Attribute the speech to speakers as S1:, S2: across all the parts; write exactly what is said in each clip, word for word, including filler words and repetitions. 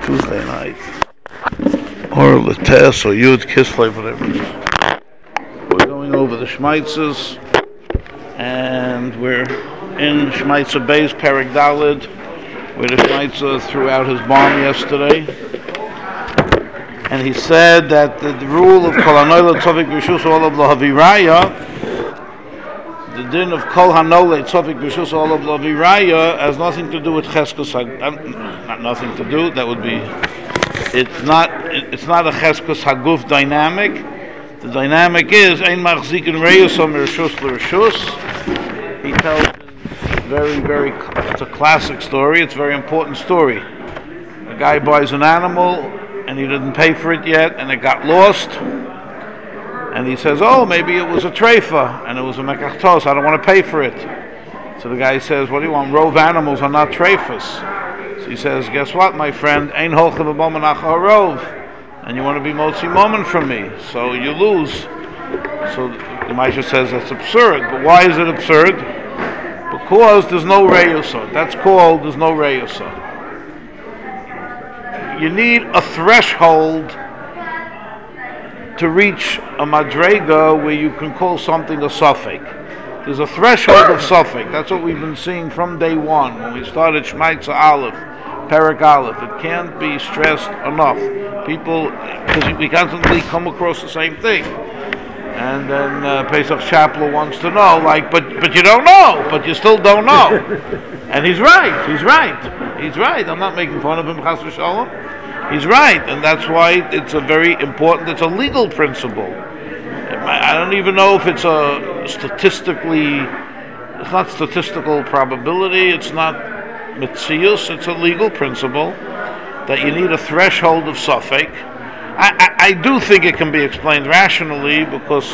S1: Tuesday night, or Lates, or Yud Kislev, whatever it is. We're going over the Shmaitzes, and we're in Shmaitzer Beis, Perek Daled, where the Shmaitzer threw out his bomb yesterday. And he said that the, the rule of Kol Hanoyle Tzofik B'Rishus Olav L'Haviraya, the din of Kol Hanole Tzofik B'Rishus Olav L'Haviraya has nothing to do with Cheskos. Not nothing to do. That would be. It's not. It's not a Cheskos Haguf dynamic. The dynamic is Ein Machzikin Reyus Om Rishus L'Rishus. He tells very, very. It's a classic story. It's a very important story. A guy buys an animal, and he didn't pay for it yet, and it got lost. And he says, oh, maybe it was a treifa, and it was a mekachtos, I don't want to pay for it. So the guy says, what do you want? Rove animals are not treifas. So he says, guess what, my friend? Ein holcha v'momen achar rove. And you want to be motzi momen from me, so you lose. So the Maisha says that's absurd. But why is it absurd? Because there's no reyusa. That's called there's no reyusa. You need a threshold to reach a madrega where you can call something a suffix. There's a threshold of suffix. That's what we've been seeing from day one when we started Shmaitza Aleph, Perek Aleph. It can't be stressed enough. People, because we constantly come across the same thing. And then uh, Pesach Chapel wants to know, like, but but you don't know, but you still don't know. And he's right. He's right. He's right. I'm not making fun of him, Chas v'Shalom. He's right, and that's why it's a very important, it's a legal principle. I don't even know if it's a statistically, it's not statistical probability, it's not mitzius, it's a legal principle that you need a threshold of suffix. I, I, I do think it can be explained rationally because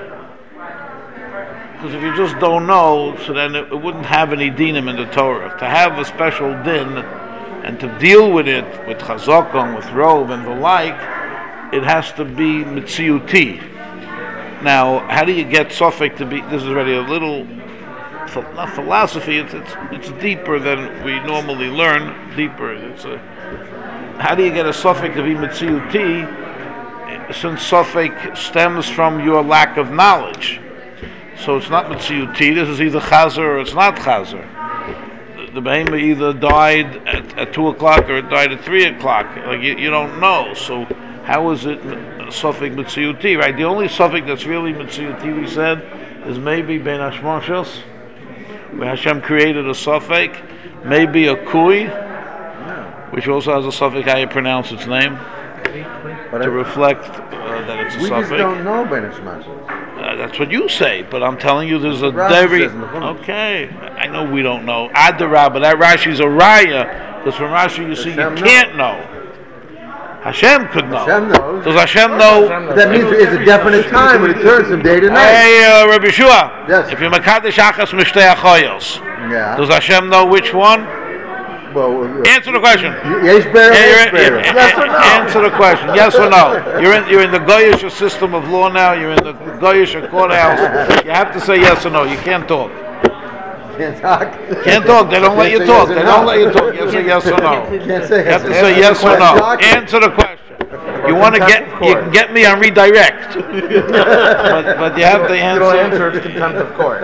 S1: because if you just don't know, so then it, it wouldn't have any dinim in the Torah. To have a special din and to deal with it, with chazakon, with rov, and the like, it has to be mitziuti. Now, how do you get suffix to be? This is already a little, not philosophy. It's it's it's deeper than we normally learn. Deeper. It's a. How do you get a suffix to be mitziuti? Since suffix stems from your lack of knowledge, so it's not mitziuti. This is either chazer or it's not chazer. The behemoth either died at, at two o'clock or it died at three o'clock. Like you, you don't know. So how is it suffix mitziuti? Right? The only suffix that's really mitziuti, we said, is maybe ben hashmashos, where Hashem created a suffix, maybe a kui, which also has a suffix. How you pronounce its name but to reflect uh, that it's a
S2: we
S1: suffix.
S2: We just don't know ben hashmashos.
S1: Uh, that's what you say, but I'm telling you there's a very... Okay, I know we don't know. Adarab, but that Rashi's a raya, because from Rashi you see Hashem you can't know. know. Hashem could know.
S2: Hashem knows.
S1: Does Hashem know?
S2: But that means it's a definite time when it turns from day to night.
S1: Hey, uh, Rabbi Shua.
S2: Yes.
S1: If you're Makadesh Achas Mishtei Achoyos,
S2: yeah.
S1: Does Hashem know which one?
S2: Well, uh,
S1: answer the question.
S2: Yes, better,
S1: yeah,
S2: yes, yes or no?
S1: Answer the question. Yes or no? You're in you're in the Goyish system of law now. You're in the Goyish courthouse. You have to say yes or no. You can't talk.
S2: Can't talk.
S1: Can't talk. They don't let you talk. They don't let you talk. You have to say yes or no.
S2: You can't say
S1: you have to say yes or no. Answer the question. You want to get you can get me on redirect, but, but you have to answer.
S3: You don't answer, it's contempt of court.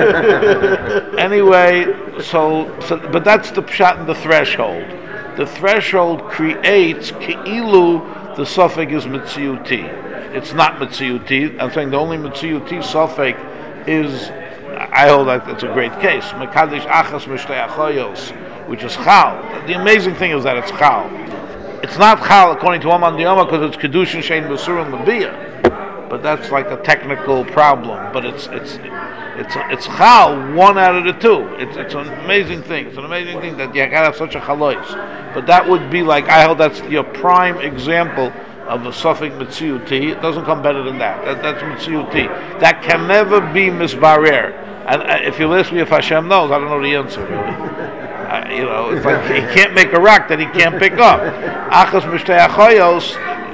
S1: Anyway, so, so but that's the pshat and the threshold. The threshold creates keilu the suffix is mitziuti. It's not mitziuti. I'm saying the only mitziuti suffix is. I hold that that's a great case. Mekadesh achas mishtei achoyos, which is chal. The amazing thing is that it's chal. It's not chal according to Oman Diyama because it's kedushin shein b'surim l'biyah, but that's like a technical problem. But it's it's it's it's chal one out of the two. It's it's an amazing thing. It's an amazing thing that you gotta have such a chalois. But that would be like I hold that's your prime example of a suffix mitziuti. It doesn't come better than that. that that's mitziuti. That can never be misbarer. And uh, if you ask me if Hashem knows, I don't know the answer really. Uh, you know, it's like he can't make a rock that he can't pick up. Achas mishtei achoyos.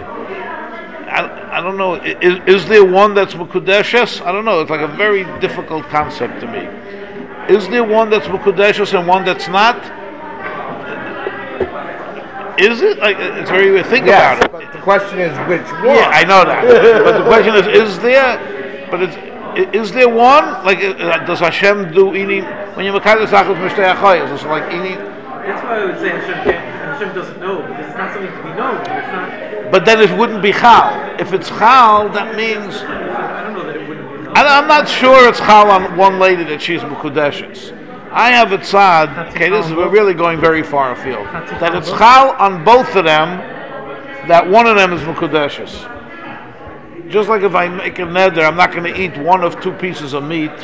S1: I, I don't know. Is, is there one that's mekudeshes? I don't know. It's like a very difficult concept to me. Is there one that's mekudeshes and one that's not? is it? Like, it's very weird. Think
S2: Yes,
S1: about it.
S2: but the question is which one?
S1: Yeah, I know that. But the question is, is there? But it's i- is there one? Like, uh, does Hashem do ini when you mekadosh achos mishtei achayos? It's like ini.
S3: That's why I would say Hashem can't, Hashem doesn't know, because it's not something to be known. It's not.
S1: But then it wouldn't be chal. If it's chal, that means
S3: I don't know that it wouldn't be.
S1: I, I'm not sure it's chal on one lady that she's mekudeshes. I have it sad. Okay, this is we're really going very far afield. That it's chal on both of them. That one of them is mekudeshes. Just like if I make a neder, I'm not going to eat one of two pieces of meat.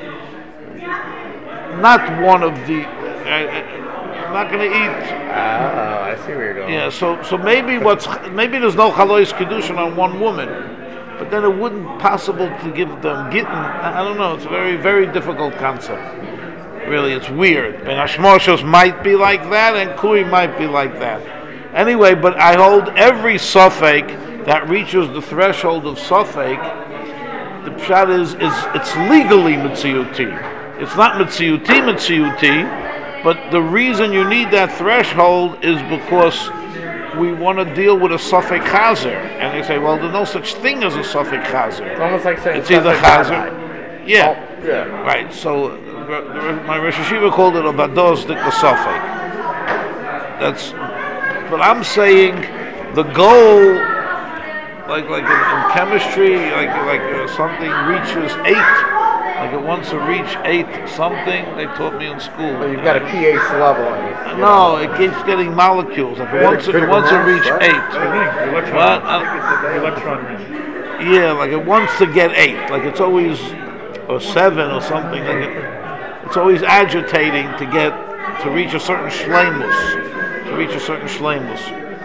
S1: Not one of the. Uh, I'm not going to eat.
S2: Oh, I see where you're going.
S1: Yeah, so so maybe what's maybe there's no chalois kedushin on one woman, but then it wouldn't possible to give them gittin. I, I don't know. It's a very very difficult concept. Really, it's weird. And Hashmoshos might be like that, and Kui might be like that. Anyway, but I hold every suffix that reaches the threshold of suffix. The pshat is is it's legally mitziuti. It's not mitziuti mitziuti. But the reason you need that threshold is because we want to deal with a suffix chazer, and they say, well, there's no such thing as a suffix chazer.
S2: It's almost like saying
S1: It's either
S2: suffix
S1: chazer, yeah,
S2: Oh, yeah.
S1: right. So uh, my Rosh Hashiva called it a vados dik suffix. That's, but I'm saying the goal, like like in, in chemistry, like like uh, something reaches eight. Like it wants to reach eight something, they taught me in school.
S2: Well, you've got a pH level on it.
S1: No, it keeps getting molecules. Like it wants, it
S2: critical
S1: wants to
S2: mass,
S1: reach
S2: right?
S1: eight.
S4: Electron.
S1: What?
S4: I think it's the electron ring.
S1: Yeah, like it wants to get eight. Like it's always, or seven or something. Like it, it's always agitating to get, to reach a certain shleimus. To reach a certain shleimus.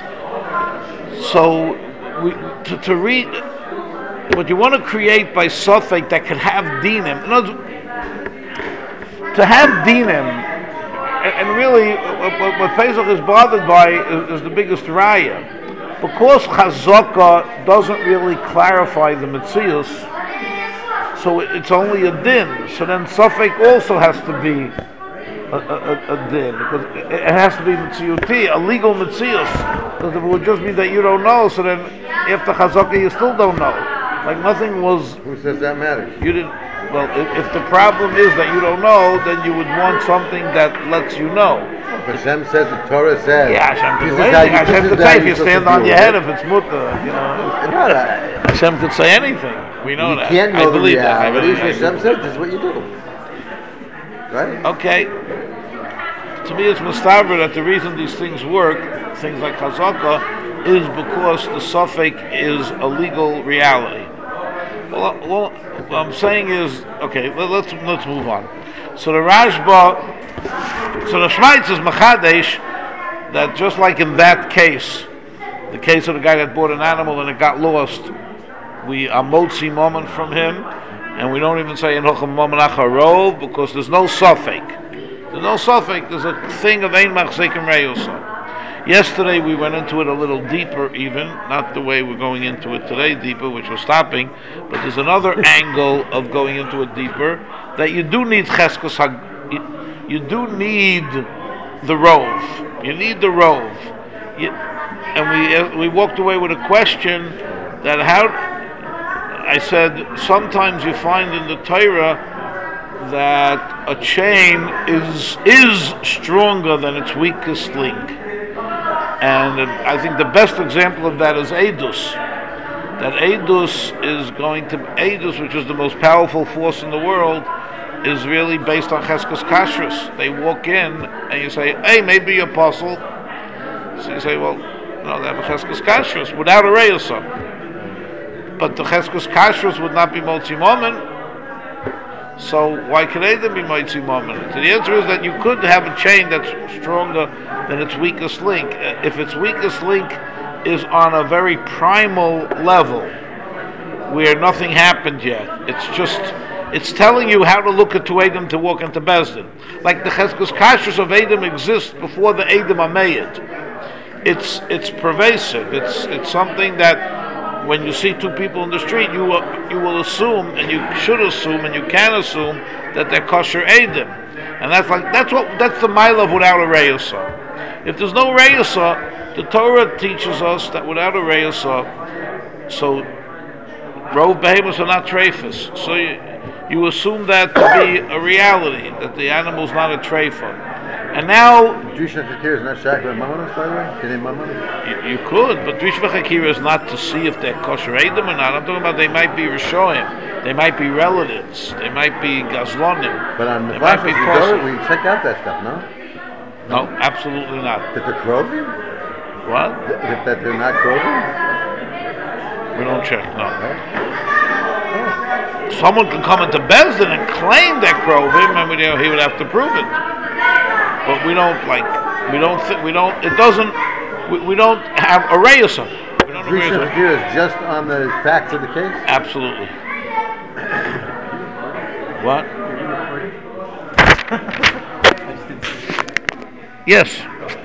S1: So, we, to, to read, what you want to create by suffix that can have dinim. In other words, to have dinim, and, and really, what, what Pesach is bothered by is, is the biggest raya. Because Chazaka doesn't really clarify the Metzius, so it, it's only a din. So then suffix also has to be a, a, a, a din, because it, it has to be Metziuti, a legal Metzius. Because if it would just be that you don't know, so then after Chazaka you still don't know. Like nothing was.
S2: Who says that matters?
S1: You didn't. Well, if, if the problem is that you don't know, then you would want something that lets you know.
S2: If Hashem says, the Torah says.
S1: Yeah, Hashem
S2: this
S1: could
S2: is
S1: say
S2: how
S1: anything.
S2: you- this
S1: Hashem
S2: is
S1: could
S2: how
S1: say if
S2: you're
S1: you
S2: supposed
S1: stand
S2: to
S1: on
S2: do
S1: your
S2: it.
S1: head if it's mutter. You know,
S2: No, no,
S1: Hashem could say anything. We know
S2: you
S1: that.
S2: can't know
S1: I
S2: the
S1: believe that. I
S2: reality.
S1: believe
S2: Hashem
S1: that.
S2: says, this is what you do. Right?
S1: Okay. To me, it's mustaver that the reason these things work, things like chazaka, is because the suffix is a legal reality. Well, well, what I'm saying is, okay, let, let's let's move on. So the Rashba, so the Shmaitz is Machadesh, that just like in that case, the case of the guy that bought an animal and it got lost, we are motzi moment from him, and we don't even say in Hochem Moment Acharov because there's no suffix. There's no suffix. There's a thing of Ein Machzekim Reyusa. Yesterday we went into it a little deeper, even not the way we're going into it today, deeper, which we're stopping. But there's another angle of going into it deeper that you do need cheskos. Hag- You do need the rove. You need the rove. You, and we we walked away with a question that how I said sometimes you find in the Torah that a chain is is stronger than its weakest link. And I think the best example of that is Eidus. That Eidus is going to Eidus, which is the most powerful force in the world, is really based on Cheskos Kashrus. They walk in and you say, "Hey, maybe you're apostle." So you say, "Well, no, they have a Cheskos Kashrus without a Reyusa." But the Cheskos Kashrus would not be Motzi Moment. So why could Edom be Motzi Moment? So the answer is that you could have a chain that's stronger than its weakest link. If its weakest link is on a very primal level, where nothing happened yet, it's just, it's telling you how to look at to Edom to walk into Bezdin. Like the Cheskos Kashrus of Edom exists before the Edom Ameyed. It's it's pervasive. It's it's something that when you see two people in the street, you will, you will assume, and you should assume, and you can assume that they're kosher Edom, and that's like that's what that's the mile of without a reyusa. If there's no reyusa, the Torah teaches us that without a reyusa, so rov behemoths are not treifas. So you, you assume that to be a reality, that the animal's not a treifa. And now
S2: Jewish Hakir is not shakra mamonos, by the way? Can they mamonos?
S1: you, you could, but Drish v'chakira is not to see if they're kosher edim or not. I'm talking about they might be rishoim, they might be relatives, they might be gazlonim.
S2: But on the
S1: they might be
S2: Fashas we check out that stuff, no?
S1: No, absolutely not.
S2: That they're krovim?
S1: What?
S2: That, that they're not krovim?
S1: We don't check, no. Someone can come into Bezdin and claim they're krovim, and we, you know, he would have to prove it. But we don't like, we don't think, we don't, it doesn't, we, we don't have a reyusa. We don't have a
S2: Jewish
S1: reyusa.
S2: Hakir is just on the facts of the case?
S1: Absolutely. What? Yes.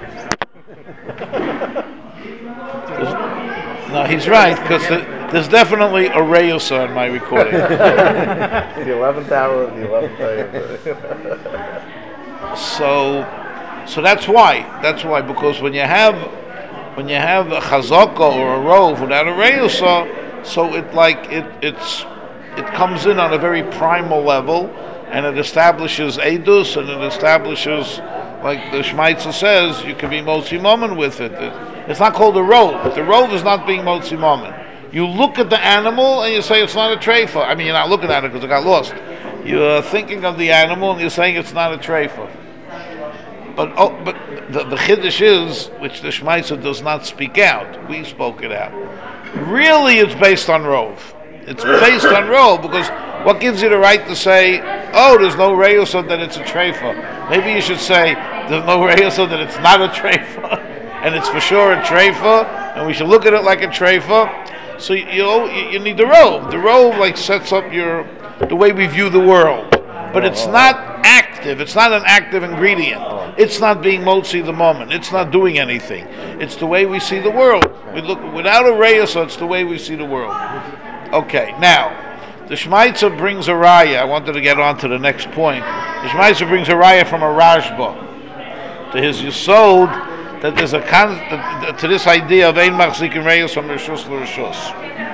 S1: No, he's right, because there's definitely a reyusa in my recording.
S5: The eleventh hour of the eleventh hour.
S1: So, so that's why. That's why, because when you have, when you have a chazaka or a rov without a reyusa, so it like it it's it comes in on a very primal level, and it establishes edus, and it establishes, like the Shmaitza says, you can be motzi momen with it. it. It's not called a rov. The rov is not being motzi momen. You look at the animal and you say it's not a treifa. I mean, you're not looking at it because it got lost. You're thinking of the animal and you're saying it's not a treifa. But oh, but the, the chiddush is, which the Shmaitza does not speak out. We spoke it out. Really, it's based on rov. It's based on rov because what gives you the right to say, oh, there's no reyusa that it's a treifa? Maybe you should say there's no reyusa that it's not a treifa, and it's for sure a treifa, and we should look at it like a treifa. So you know you, you need the rov. The rov like sets up your the way we view the world, but it's not active. It's not an active ingredient. It's not being motzi the moment. It's not doing anything. It's the way we see the world. We look without a reyusa, so it's the way we see the world. Okay, now the Shmaitza brings a raya. I wanted to get on to the next point. The Shmaitza brings a raya from a Rashba to his Yisod that there's a con- to this idea of ein machzikin reyus from rishus l'rishus.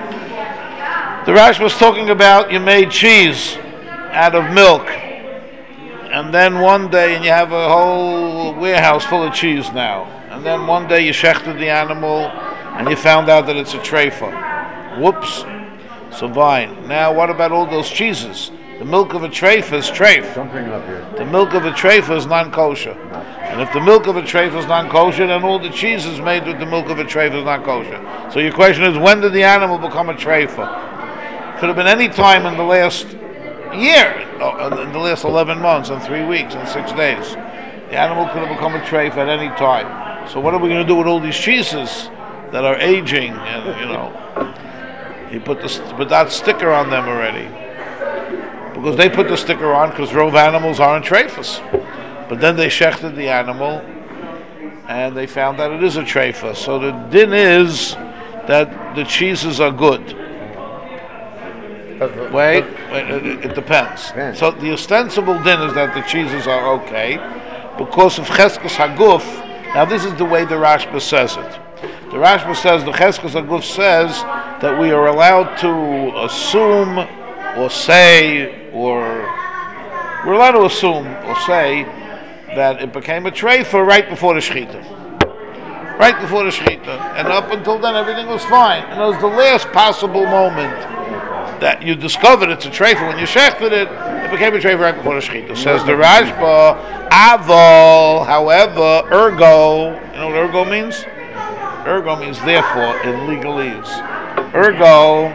S1: The Rashba was talking about you made cheese out of milk, and then one day, and you have a whole warehouse full of cheese now, and then one day you shechted the animal, and you found out that it's a treifa. Whoops. So fine. Now what about all those cheeses? The milk of a treifa is treif.
S2: Something up here.
S1: The milk of a treifa is non-kosher. And if the milk of a treifa is non-kosher, then all the cheeses made with the milk of a treifa is non-kosher. So your question is, when did the animal become a treifa? Could have been any time in the last year, in the last eleven months, and three weeks, and six days. The animal could have become a treifa at any time. So what are we going to do with all these cheeses that are aging? And you know, he put the put that sticker on them already, because they put the sticker on because rov animals aren't treifas. But then they shechted the animal, and they found that it is a treifa. So the din is that the cheeses are good. Wait, wait it, it depends. So the ostensible din is that the cheeses are okay because of cheskes haguf. Now this is the way the Rashba says it. The Rashba says the cheskes haguf says that we are allowed to assume or say, or we're allowed to assume or say that it became a treifa right before the shechita. Right before the shechita. And up until then everything was fine. And it was the last possible moment that you discovered it's a treifa. When you shechted it, it became a treifa right before the shechita. Says the Rashba, avol, however, ergo, you know what ergo means? Ergo means therefore in legalese. Ergo,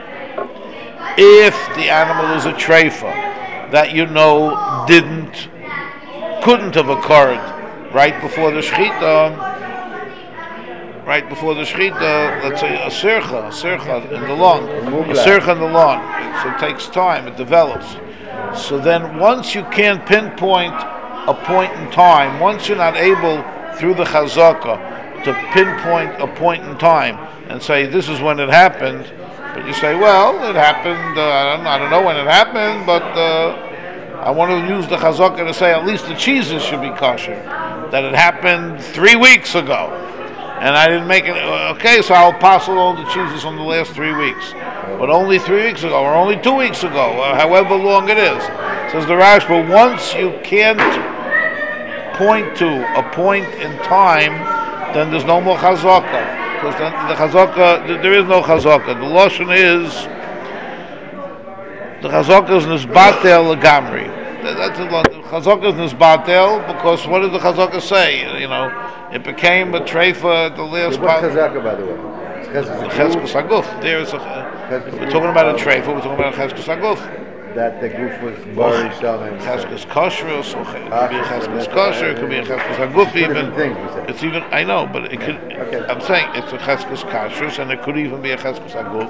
S1: if the animal is a treifa that you know didn't, couldn't have occurred right before the shechita, right before the shechita, let's say a sircha, a sircha in the lung, a sircha in the lung, so it takes time, it develops. So then once you can't pinpoint a point in time, once you're not able through the chazaka to pinpoint a point in time and say this is when it happened, but you say, well, it happened, uh, I, don't, I don't know when it happened, but uh, I want to use the chazaka to say at least the cheeses should be kosher. that it happened three weeks ago, and I didn't make it. Okay, so I'll parcel all the cheeses from the last three weeks, but only three weeks ago, or only two weeks ago, or however long it is. Says the Rashba, once you can't point to a point in time, then there's no more chazaka. Because then the chazaka, there is no chazaka. The lashon is the chazaka is nisbatel legamri. That's the chazaka is nisbatel because what did the chazaka say? You know, it became a treifa at the last.
S2: What's chazaka, by the way? It's
S1: cheskes aguf. There is a. We're talking about a treifa. We're talking about a cheskes aguf.
S2: That the goof was buried shalom.
S1: Cheskes kosher, so it could be a cheskes kosher. It could be a cheskes aguf even. It's even. I know, but it could.
S2: Okay.
S1: I'm saying it's a cheskes kosher, and it could even be a cheskes aguf.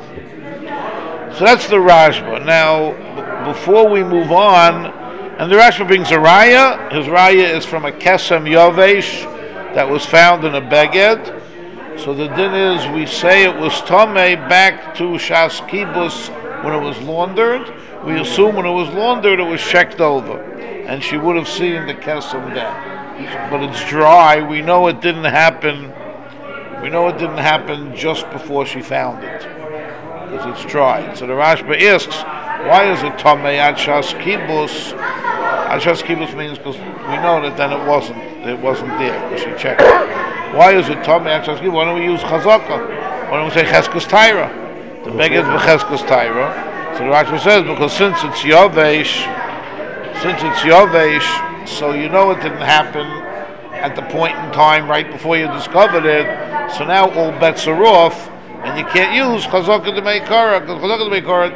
S1: So that's the Rashba. Now, b- before we move on, and the Rashba brings a raya. His raya is from a kesem yavesh that was found in a beged. So the din is we say it was tamei back to shas kibus when it was laundered. We assume when it was laundered it was checked over, and she would have seen the kesem then. But it's dry. We know it didn't happen. We know it didn't happen just before she found it, because it's dry. So the Rashba asks, why is it tamei ad shas kibus? Ad shas kibus means because we know that then it wasn't. It wasn't there because she checked it. Why is it tamei ad shas kibus? Why don't we use chazaka? Why don't we say cheskes taira? The beged b'cheskes taira. So the Rashba says because since it's yavesh, since it's yavesh, so you know it didn't happen at the point in time right before you discovered it. So now all bets are off, and you can't use chazaka to make kara, because chazaka to make kara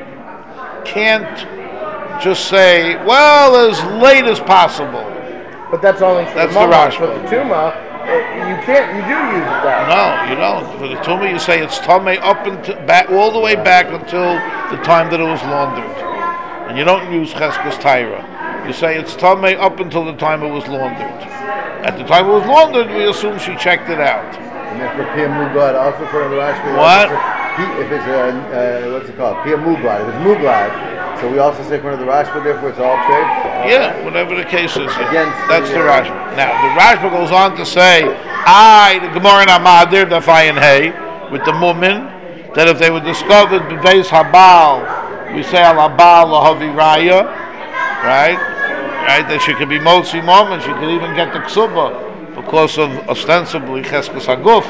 S1: can't just say, well, as late as possible.
S5: But that's only for
S1: That's
S5: the
S1: the
S5: mama.
S1: Rashba.
S5: For the tuma, uh, you can't. You do use it that.
S1: No, you don't. For the tumah, you say it's tamei up until back, all the way back until the time that it was laundered, and you don't use cheskes taira. You say it's tamei up until the time it was laundered. At the time it was laundered, we assume she checked it out.
S2: And then for Pia Mugad, also for the Rashba.
S1: What?
S2: If it's a, uh, what's it called? Pia Mugad. If it's Mugad, so we also say for the Rashba, therefore it's all trade.
S1: Yeah, whatever the case is. Yeah.
S2: Against
S1: That's
S2: the,
S1: the
S2: uh,
S1: Rashba. Now, the Rashba goes on to say, I, the Gemara in Amadir, the Fayin Hay, with the Mumin, that if they were discovered b'beis Habal, we say al Habal lahavi raya, right? Right, that she could be motzi mom and she could even get the ksuba because of ostensibly cheskes haguf.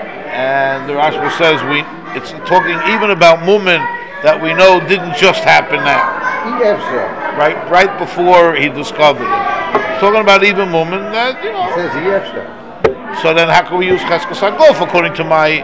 S1: And the Rashba says we it's talking even about Mumin that we know didn't just happen now. Right, right before he discovered it. It's talking about even Mumin that, you know.
S2: It says Yefsha.
S1: So then how can we use cheskes haguf according to my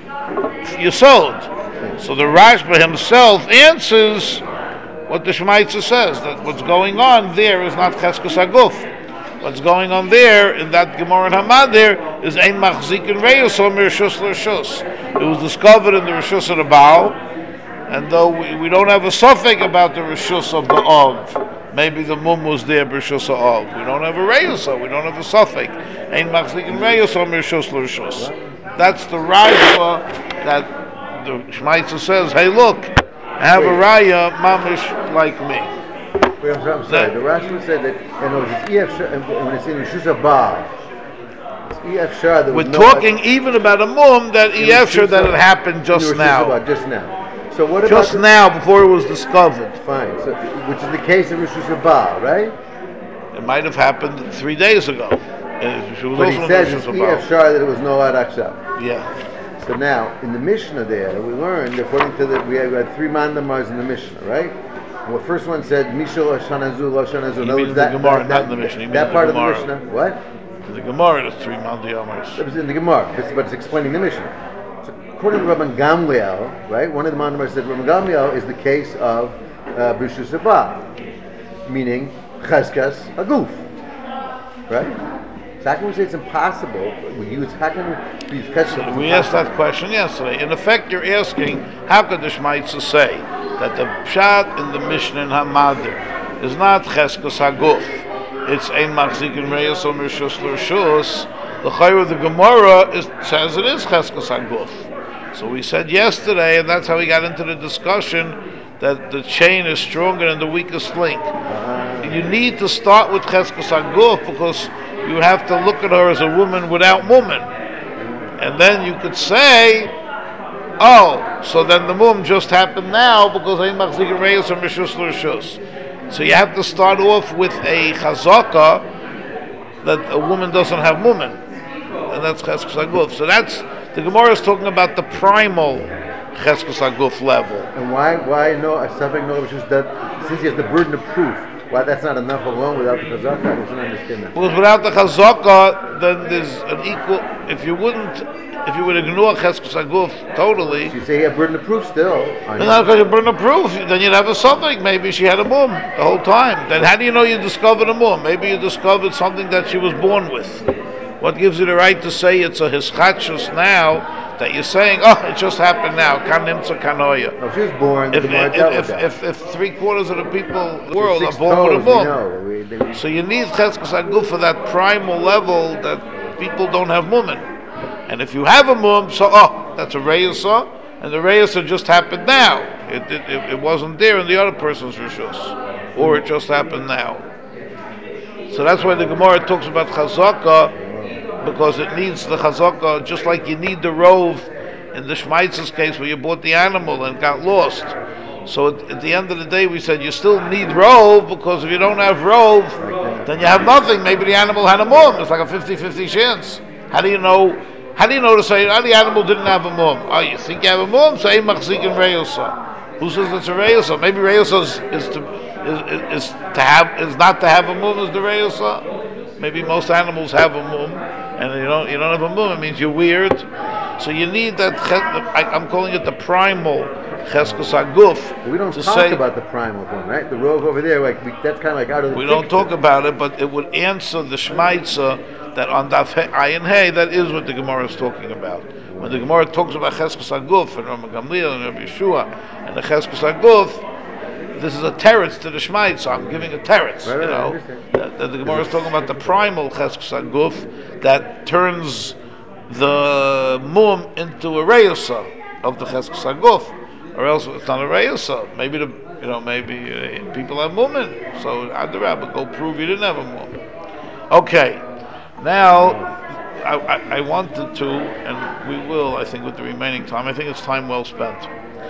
S1: Yesod? So the Rashba himself answers what the Shemaitza says, that what's going on there is not cheskes haguf. What's going on there in that Gemara in Hamadir is ein machzikin reyus or rishus l'rishus. It was discovered in the rishus of the Baal, and though we, we don't have a suffix about the rishus of the Av, maybe the mum was there b'rishus of Av. We don't have a reyus, we don't have a suffix. Ein machzikin reyus or rishus l'rishus. That's the Rashba that the Shemaitza says, hey look, I have a raya mamish like me.
S2: Wait, I'm, I'm sorry. The Rashba said that, and it was E F Shah, and when it's in Rishus Baal, it's E F Shah that was
S1: We're
S2: no
S1: talking even about a mum that E F Shah that it happened just now.
S2: Baal, just now. So what about
S1: Just
S2: the,
S1: now, before it was discovered.
S2: Fine. So, which is the case in Rishus Baal, right?
S1: It might have happened three days ago. Uh, She was
S2: But he
S1: also
S2: says
S1: in
S2: it's
S1: the
S2: E F Shah that it was no Ad Akshav.
S1: Yeah.
S2: So now, in the Mishnah there, we learned, according to the, we had, we had three mandamars in the Mishnah, right? Well, the first one said, Mishal Shanazu, Lo Shanazu.
S1: You
S2: In other
S1: mean
S2: words,
S1: the
S2: that,
S1: Gemara,
S2: that,
S1: not
S2: that,
S1: in the Mishnah. You mean
S2: that
S1: the
S2: part
S1: Gemara.
S2: of the Mishnah. What?
S1: In the Gemara, there's three Mount Yomers.
S2: That was in the Gemara, but but it's explaining the Mishnah. So according to Rabban Gamliel, right, one of the mandamars said, Rabban Gamliel is the case of uh, B'Rishus Haba, meaning Cheskas Aguf, right? So how can we say it's impossible? We use how can we use Cheskas?
S1: We asked that question yesterday. In effect, you're asking, how could the Shemaitza say that the Pshat in the Mishnah in Hamadir is not Cheskas Haguf, it's Ein Machzikin Reyes or Rishus L'Rishus? The Chayr of the Gemara is, says it is Cheskas Haguf. So we said yesterday, and that's how we got into the discussion, that the chain is stronger than the weakest link. Uh-huh. You need to start with Cheskas Haguf because you have to look at her as a woman without woman. And then you could say, oh, so then the mum just happened now because ein machzikin reyos or mishus l'rishus. So you have to start off with a chazaka that a woman doesn't have woman, and that's cheskes aguf. So that's the Gemara is talking about the primal cheskes aguf level.
S2: And why why no a suffix no which is that since he has the burden of proof, why that's not enough alone without the chazaka? I don't understand that.
S1: Because without the chazaka, then there's an equal. If you wouldn't, if you would ignore cheskes aguf totally,
S2: So you say he had burden of proof still. I
S1: then
S2: know.
S1: not because you burn a proof, then you'd have a suffix. Maybe she had a mum the whole time. Then how do you know you discovered a mum? Maybe you discovered something that she was born with. What gives you the right to say it's a hischatshus now that you're saying, oh, it just happened now? Kan nimtza kanoya.
S2: No, she was born.
S1: If
S2: the Gemara
S1: if,
S2: dealt
S1: if,
S2: with that.
S1: if, if three quarters of the people in the world
S2: Six
S1: are born with a
S2: toes, we
S1: mum,
S2: know. We- they- we-
S1: so you need cheskes aguf for that primal level that people don't have mumen. And if you have a mum, so oh, that's a reyusa, and the reyusa just happened now. It, it it it wasn't there in the other person's rishus, or it just happened now. So that's why the Gemara talks about chazaka, because it needs the chazaka, just like you need the rove in the Shmaitz's case where you bought the animal and got lost. So at, at the end of the day, we said you still need rove, because if you don't have rove, then you have nothing. Maybe the animal had a mum. It's like a fifty-fifty chance. How do you know? How do you know to say, oh, the animal didn't have a mum? Oh, you think you have a mum? Say machzikin reyosa. Who says it's a reyosa? Maybe reyosa is, is to is, is to have is not to have a mum is the reyosa. Maybe most animals have a mum, and you don't you don't have a mum. It means you're weird. So you need that. I, I'm calling it the primal cheskes aguf.
S2: we don't
S1: to
S2: talk
S1: say,
S2: about the primal one, right? The rove over there, like we, that's kind of like out of the
S1: we don't
S2: picture.
S1: talk about it, but it would answer the Shmaitza that on Daf Ayin Hey, that is what the Gemara is talking about. When the Gemara talks about cheskes aguf and Rama Gamliel and Rabbi Yeshua and the cheskes aguf, this is a teretz to the Shmaitza. I'm giving a teretz,
S2: Right,
S1: you
S2: right, I
S1: know.
S2: understand.
S1: That, that the Gemara is talking about the primal cheskes aguf that turns the mum into a reyusa of the cheskes aguf, or else it's not a reyusa. Maybe the you know maybe uh, people have mumen. So Adarabba, go prove you didn't have a mum. Okay, now I, I, I wanted to, and we will, I think, with the remaining time. I think it's time well spent.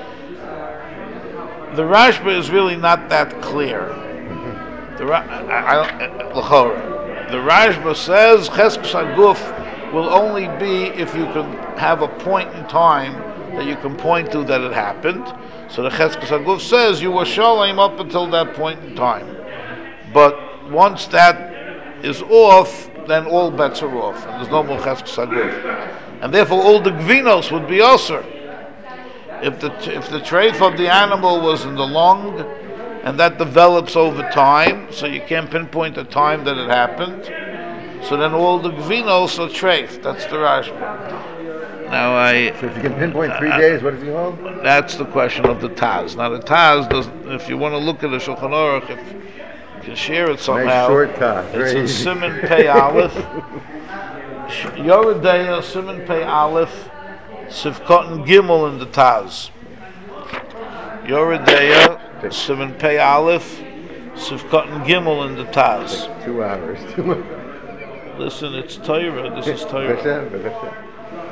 S1: The Rashba is really not that clear. The Ra- I, I, L'chora. The Rashba says cheskes aguf will only be if you can have a point in time that you can point to that it happened. So the cheskes aguf says you were shalom up until that point in time. But once that is off, then all bets are off, and there's no more cheskes aguf. And therefore all the gvinos would be osir. If the if the treif of the animal was in the lung, and that develops over time, so you can't pinpoint the time that it happened, so then all the gvinos are treif. That's the Rashba. Now I.
S2: So if you can pinpoint three days, what does he hold?
S1: That's the question of the Taz. Now the Taz doesn't. If you want to look at the Shulchan Aruch, if you can share it somehow,
S2: Nice short Taz.
S1: it's
S2: Very
S1: in
S2: easy.
S1: Siman Pei Aleph, Yoredeya Siman Pei Aleph, Sivkot Gimel in the Taz. Yoredeya Siman Pei Aleph, Sivkot Gimel in the Taz.
S2: Two hours. Two hours.
S1: Listen, it's Torah. This is Torah.
S2: B'Hashem, b'Hashem.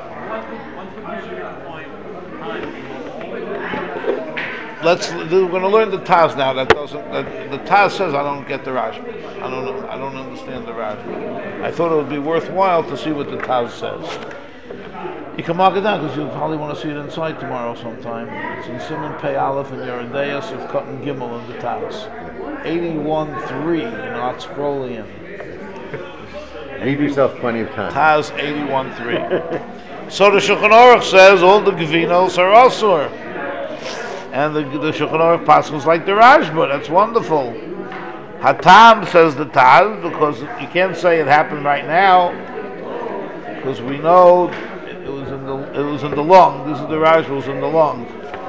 S1: Let's. We're going to learn the Taz now. That doesn't. That, the Taz says I don't get the Rashba. I don't know. I don't understand the Rashba. I thought it would be worthwhile to see what the Taz says. You can mark it down because you probably want to see it inside tomorrow sometime. It's in Siman Pei Aleph and Yeridayas of Cotton Gimel in the Taz. eighty-one three, not scrolling.
S2: Leave yourself plenty of time.
S1: Taz eighty-one three. So the Shulchan Aruch says all the Gvinos are Asur. And the, the Shulchan Aruch passes like the Rashba. That's wonderful. Hatam says the Taz, because you can't say it happened right now, because we know it was in the it was in the lung. This is the Rashba, it was in the lung.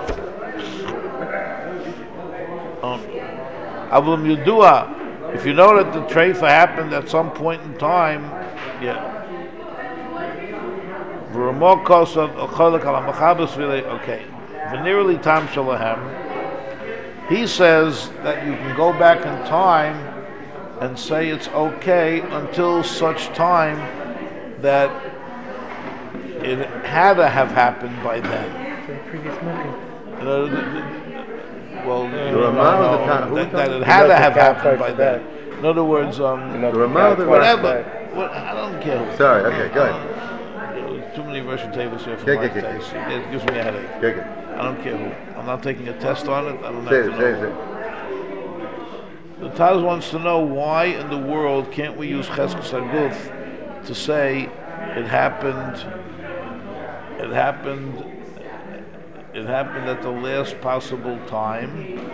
S1: Um, Avlam Yudua, if you know that the treifa happened at some point in time, yeah. Okay. Venerally Tam Shalahem. He says that you can go back in time and say it's okay until such time that it had to have happened by then.
S3: For the previous smoking.
S1: Uh, th- th- well, you
S2: The
S1: know,
S2: Ramah or the
S1: no,
S2: Tana? Who
S1: that,
S2: we
S1: that
S2: talking
S1: it had to
S5: about?
S1: have
S5: The
S1: happened
S5: Catholics
S1: by
S5: today.
S1: then. In other words, um,
S5: You know,
S2: The Ramah or the
S1: whatever.
S5: Rashi.
S1: What, I don't care.
S2: Sorry, okay, go ahead.
S1: Uh, Too many Russian tables here for
S2: Okay,
S1: my
S2: okay, okay.
S1: taste. It gives me a headache.
S2: Okay, good.
S1: I don't care who. I'm not taking a test on it. I don't
S2: Say
S1: have
S2: it,
S1: to
S2: say
S1: know.
S2: it, say it.
S1: The Taz wants to know why in the world can't we use Cheskes Haguf to say it happened, it happened, it happened at the last possible time,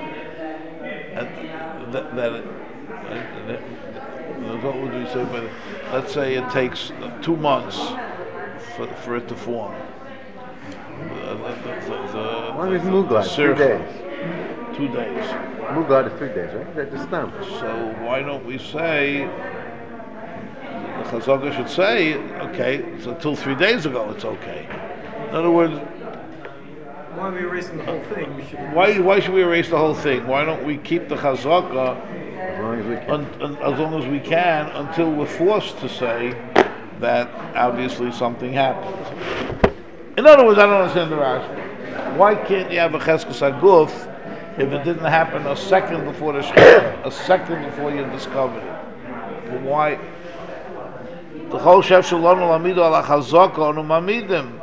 S1: and that, that it, and that- what would we say? But let's say it takes two months for, for it to form. The, the, the, the,
S2: As long as
S1: the-
S2: Muglad,
S1: the
S2: three
S1: circle.
S2: days.
S1: Two days.
S2: Muglad is three days, right? That's just them.
S1: So why don't we say, the Chazaka should say, okay, so until three days ago it's okay. In other words,
S3: Why are we erasing the whole thing? We should.
S1: why why should we erase the whole thing? Why don't we keep the Chazaka
S2: As long as we can.
S1: un, un, as long as we can until we're forced to say that obviously something happened? In other words, I don't understand the Rashi. Why can't you have a Cheskes Haguf if it didn't happen a second before the Shechita, a second before you discovered it? But why? The whole Shef Shalom Lamidu ala Chazaka onu mamidim.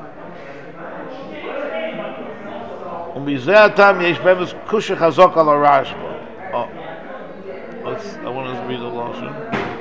S1: ומזה הטעם יש באמת קושי חזק על הרשב"א. Oh, let's, I want to read the Lashon.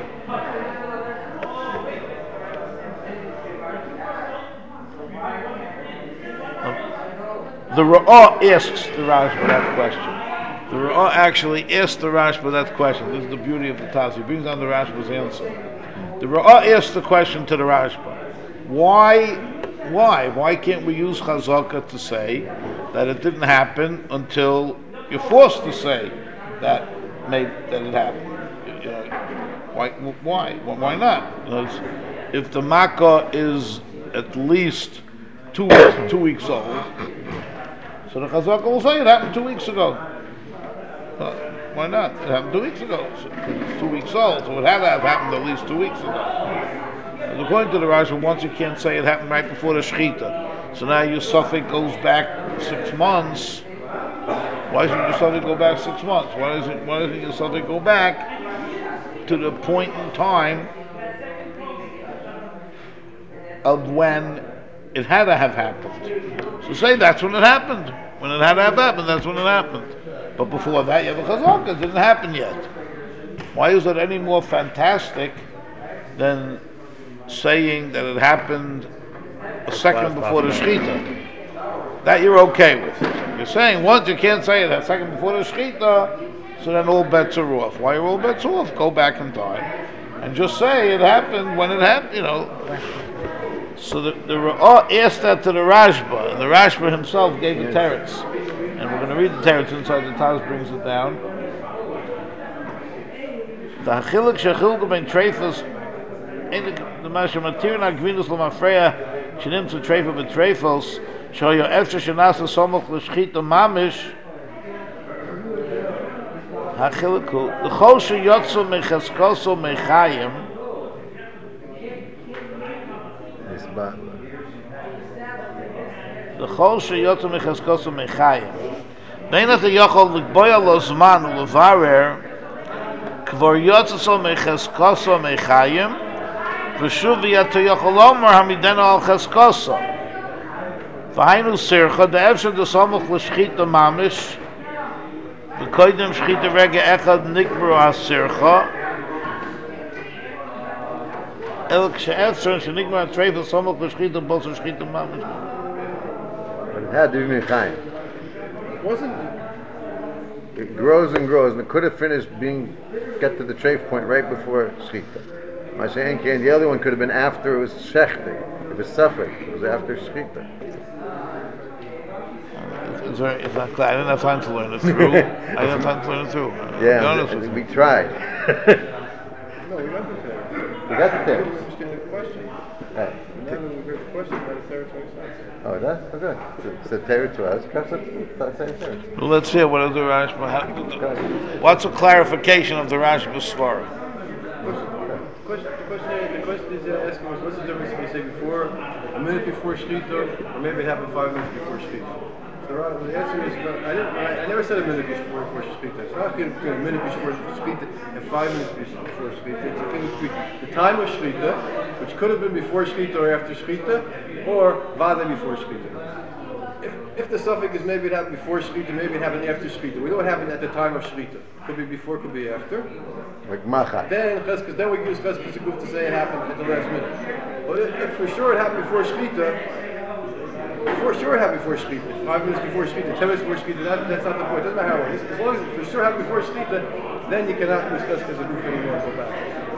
S1: The Ra'ah asks the Rashba that question. The Ra'ah actually asks the Rashba that question. This is the beauty of the Taz. He brings down the Rashba's answer. The Ra'ah asks the question to the Rashba. Why, why, why can't we use Chazaka to say that it didn't happen until you're forced to say that made that it happened? You know, why, why, why not? Because if the Makkah is at least two weeks, two weeks old, so the Chazaka will say it happened two weeks ago. Well, why not? It happened two weeks ago. So it's two weeks old, so it had to have happened at least two weeks ago. And according to the Rashi, once you can't say it happened right before the Shechita, so now your suffix goes back six months. Why should your suffix go back six months? Why doesn't Why doesn't your suffix go back to the point in time of when it had to have happened? So say that's when it happened. When it had to have happened, that's when it happened. But before that, you have a Chazaka. It didn't happen yet. Why is it any more fantastic than saying that it happened a second before the Shechita? That you're okay with. You're saying once you can't say it a second before the Shechita, so then all bets are off. Why are all bets off? Go back in time and just say it happened when it happened, you know. So the, the Ra'ah asked that to the Rashba, and the Rashba himself gave the teretz. And we're going to read the teretz inside the Taz brings it down. The Hachilik Shechilgu ben Treifus, the Masha Matirna Gvinus Lamafreya, Shinim to Treifa ben Treifus, Shoyo Efsha Shanasa Somoch L'Shchita Mamish, Hachiliku, the Choshe Yotzo Mechaskoso Mechayim, the Chol Sheyotzu Mechaskosu Mechayim. Nein at the Yochol L'Gboya Lo Zman U'Levarer Kvar Yotzu Mechaskosu Mechayim V'shuv Yato Yochol Omer Hamidenu Al Chaskosu V'hainu Sircha De'efshe De'somuch L'Shchita Mamish V'koydem Shchita Rega Echad Nikbru HaSircha El Kshe'efshe Shenigmar HaTreifel Somuch L'Shchita Bos L'Shchita Mamish.
S2: But it had to be Mechaim.
S3: It wasn't.
S2: It grows and grows, and it could have finished being, get to the treif point right before Shechita. Masha'enki, and the other one could have been after it was Shechti. If it's suffering, it was after Shechita.
S1: It's, very, it's not clear. I didn't have time to learn it through. I didn't have time to learn it through. I'll be
S2: Yeah,
S1: honest
S2: we,
S1: with
S2: we
S1: you.
S2: tried.
S3: No, we got the teretz.
S2: We got the text.
S3: Just getting the question.
S2: Right.
S3: Now that we heard the question, by the teretz makes sense.
S2: Oh, that's okay. It's the Torah to us. Perhaps it's the same thing.
S1: Well, let's hear what is the Rashba. What's a clarification of the Rashba Svara?
S6: The question, the question, the question is uh, asking was, what's the difference if you say before, a minute before Shechita, or maybe it happened five minutes before Shechita? So uh, the answer is, well, I, didn't, I, I never said a minute before, before Shechita. It's not between a minute before Shechita and five minutes before Shechita. It's a thing between the time of Shechita, which could have been before Shechita or after Shechita, or Vada before Shechita. If, if the suffix is maybe it happened before Shechita, maybe it happened after Shechita. We know what happened at the time of Shechita. Could be before, could be after.
S2: Like Macha.
S6: Then Cheskes, then we use Cheskes Aguf to say it happened at the last minute. But if, if for sure it happened before Shechita, for sure it happened before Shechita. Five minutes before Shechita, ten minutes before Shechita, that, that's not the point. It doesn't matter how it is. As long as it for sure happened before Shechita, then you cannot use Cheskes Aguf anymore and go back.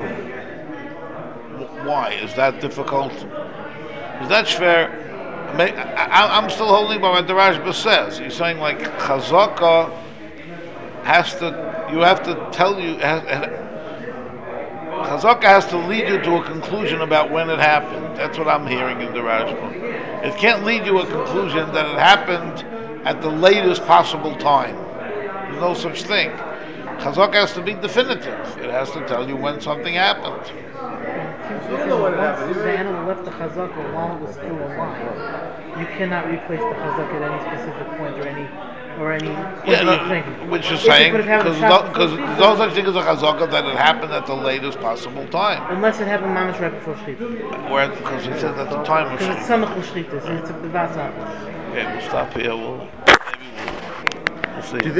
S1: Why? Is that difficult? Is that fair? I, I, I'm still holding by what the Rashba says. He's saying like Chazaka has to, you have to tell you, has, Chazaka has to lead you to a conclusion about when it happened. That's what I'm hearing in the Rashba. It can't lead you to a conclusion that it happened at the latest possible time. There's no such thing. Chazaka has to be definitive. It has to tell you when something happened.
S6: You don't know when it happened.
S7: Once the animal left the chazaka while it was still alive, you cannot replace the chazaka at any specific point or any or any point
S1: Yeah,
S7: that
S1: no,
S7: you're thinking.
S1: which is
S7: If it
S1: saying
S7: could have happened
S1: because
S7: shot before
S1: there's
S7: Shechita,
S1: no such thing as a chazaka that it happened at the latest possible time.
S7: unless it happened mamash right before Shechita.
S1: Where because he said at the time of
S7: Because it's
S1: Shechita.
S7: samach l'Shechita, so it's a b'vas.
S1: Okay, we'll stop here. We'll maybe we'll, we'll see.